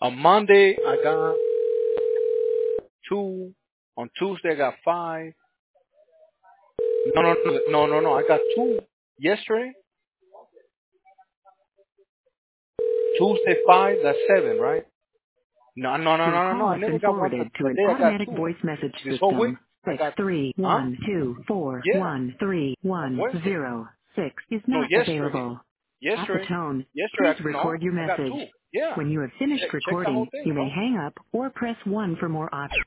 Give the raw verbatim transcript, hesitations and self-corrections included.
On Monday, I got two. On Tuesday, I got five. No, no, no, no, no, no. I got two yesterday. Tuesday, five. That's seven, right? No, no, no, Your no, no, no. call I has never been got one. forwarded to an Today I got automatic two. voice message This whole week, system. I Six got, three huh? one two four Yeah, one three on one Wednesday. zero six is No, not yesterday. available. At the Yesterday. tone, Yesterday, please I, no, record your I got message. two. Yeah. When you have finished Check, check the whole recording, thing, you may bro. hang up or press one for more options.